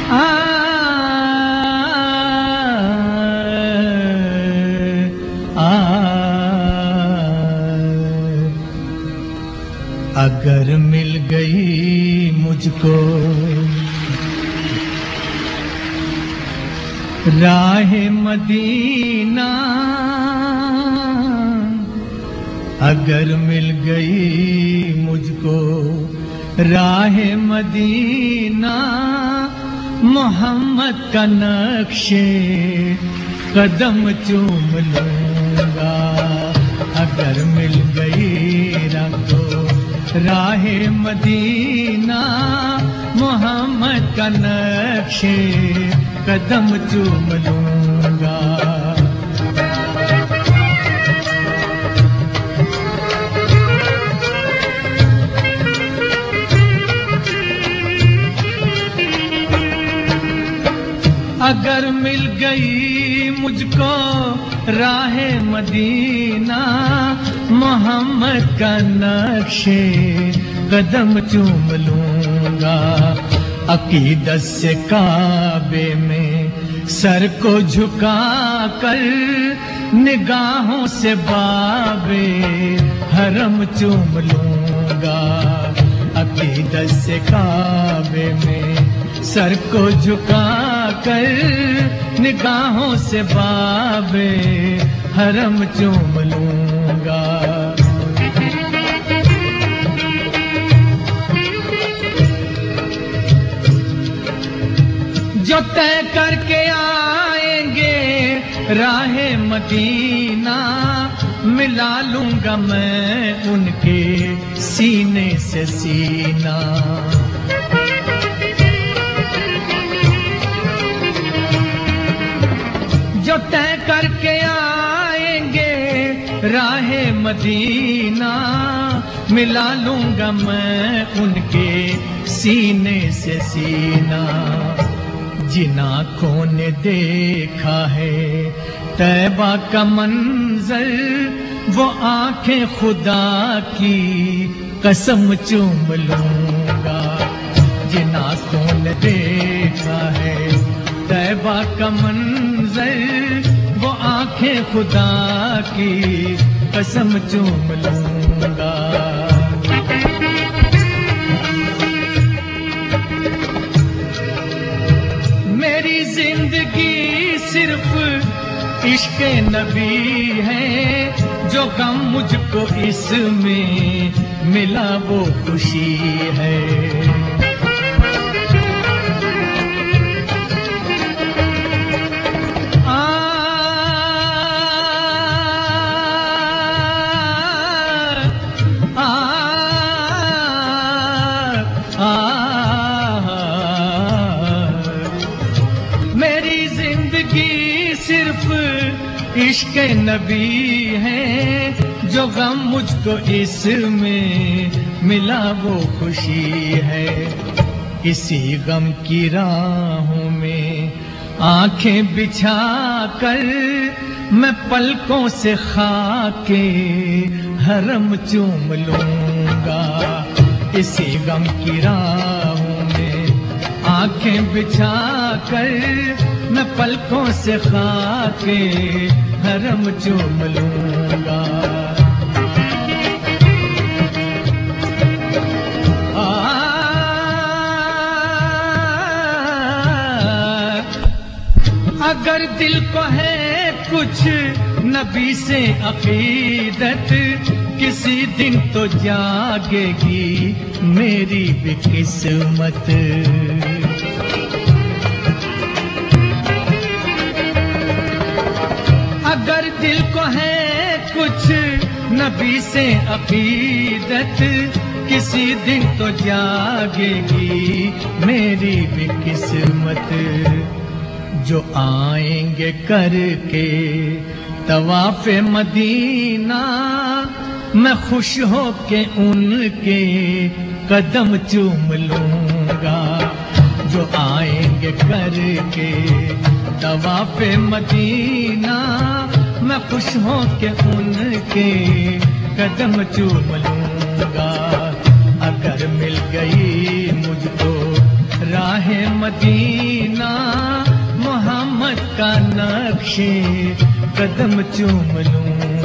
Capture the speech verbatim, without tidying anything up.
आ, आ, अगर मिल गई मुझको राह मदीना, अगर मिल गई मुझको राह मदीना, मोहम्मद का नक्शे कदम चूम लूंगा। अगर मिल गई राह राह मदीना, मोहम्मद का नक्शे कदम चूम लूंगा। अगर मिल गई मुझको राह मदीना, मोहम्मद का नक्शे कदम चूम लूंगा। अकीदत से काबे में सर को झुका कर, निगाहों से बाबे हरम चूम लूंगा। अकीदत से काबे में सर को झुका कर, निगाहों से बाबे हरम चूम लूंगा। जो तय करके आएंगे राह मदीना, मिला लूंगा मैं उनके सीने से सीना। जो तय करके आएंगे राह मदीना, मिला लूंगा मैं उनके सीने से सीना। जिन आँखों ने देखा है तैबा का मंजर, वो आंखें खुदा की कसम चूम लूंगा। जिन आँखों ने देखा है तैबा का मंजर, वो आंखें खुदा की कसम चूम लूंगा। मेरी जिंदगी सिर्फ इश्क़ नबी है, जो गम मुझको इसमें मिला वो खुशी है। आ, आ, आ, मेरी जिंदगी सिर्फ इश्क़ नबी है, जो गम मुझको इसमें मिला वो खुशी है। इसी गम की राहों में आंखें बिछा कर, मैं पलकों से खाके हरम चूम लूंगा। इसी गम की राहों में आंखें बिछा कर, मैं पलकों से खाके हरम चूम लूंगा। अगर दिल को है कुछ नबी से अकीदत, किसी दिन तो जागेगी मेरी भी किस्मत। अगर दिल को है कुछ नबी से अकीदत, किसी दिन तो जागेगी मेरी भी किस्मत। जो आएंगे करके तवाफ़े मदीना, मैं खुश हो के उनके कदम चूम लूंगा। जो आएंगे करके तवाफ़े मदीना, मैं खुश हो के उनके कदम चूम लूंगा। अगर मिल गई मुझको राह मदीना, मदीना मोहम्मद का नक्शे कदम चूम लूं।